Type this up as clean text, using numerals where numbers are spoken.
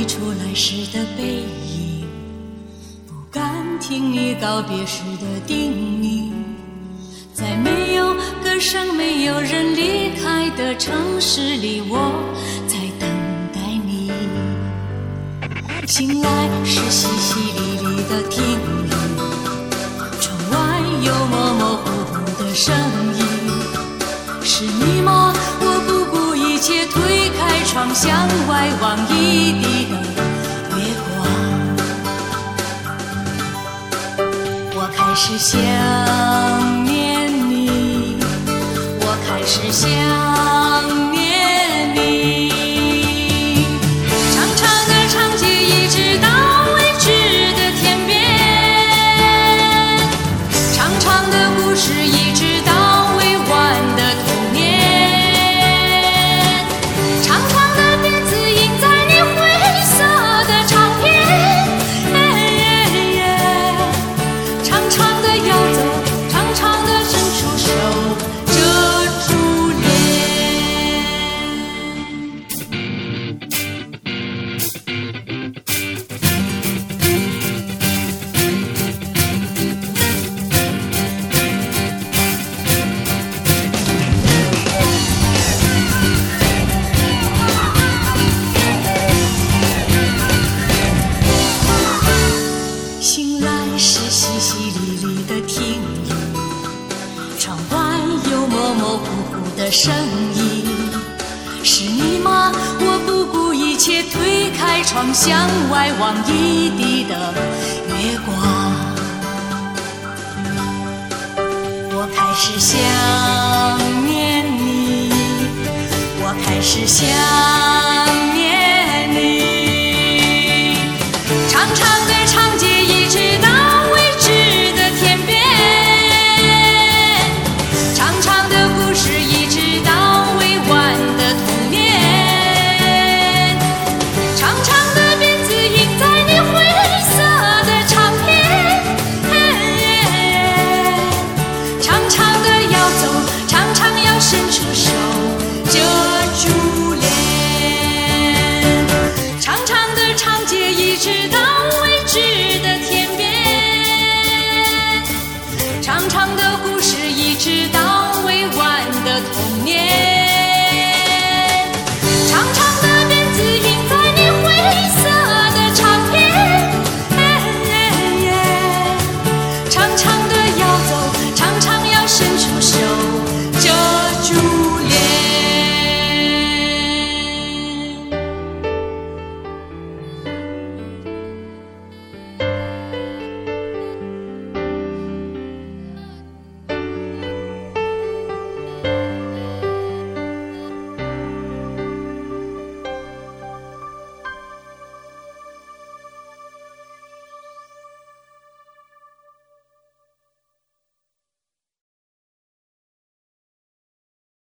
你出来时的背影，不敢听你告别时的叮咛，在没有歌声没有人离开的城市里，我在等待你。醒来是淅淅沥沥的听雨，窗外有模模糊糊的声音，是你吗？我不顾一切推开窗，向外望一地的月光。我开始想念你，我开始想念你。长长的长街一直到未知的天边，长长的故事一直到未完的童年，长长的辫子印在你灰色的唱片，长长的要走，长长的伸出手遮住脸。醒来是淅淅沥沥的听雨，窗外有模模糊糊的声音，是你吗？我不顾一切推开窗，向外望一地的月光。我开始想念你，我开始想